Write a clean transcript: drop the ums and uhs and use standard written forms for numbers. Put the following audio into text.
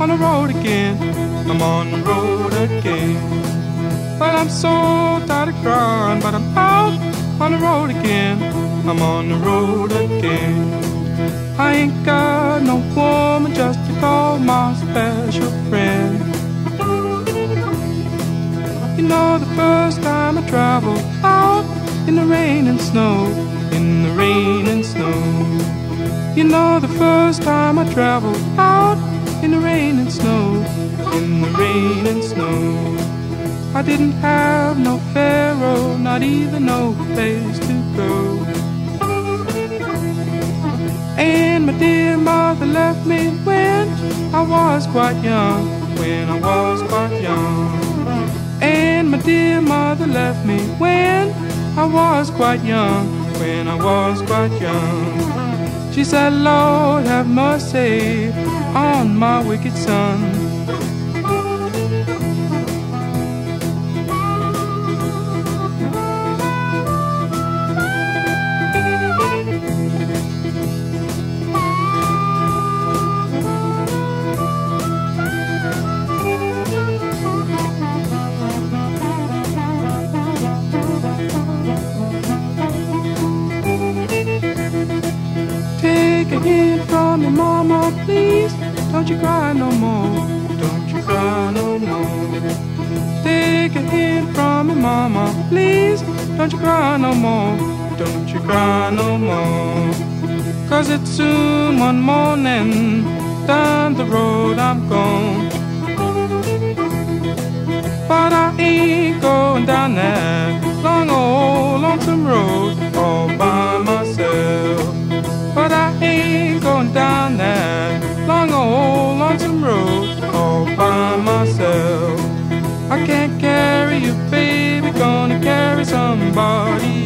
on the road again. I'm on the road again. But I'm so tired of crying, but I'm out on the road again. I'm on the road again. I ain't got no woman just to call my special friend. You know the first time I traveled out in the rain and snow, in the rain and snow. You know the first time I traveled out in the rain and snow, in the rain and snow. I didn't have no pharaoh, not even no place to go. And my dear mother left me when I was quite young, when I was quite young. And my dear mother left me when I was quite young, when I was quite young. She said, Lord, have mercy on my wicked son. Take a hint from your mama, please. Don't you cry no more. Don't you cry no more. Take a hint from your mama, please. Don't you cry no more. Don't you cry no more. 'Cause it's soon one morning. Down the road I'm gone. But I ain't going down that long old lonesome road all by myself. But I ain't going down that long old lonesome road all by myself. I can't carry you, baby, gonna carry somebody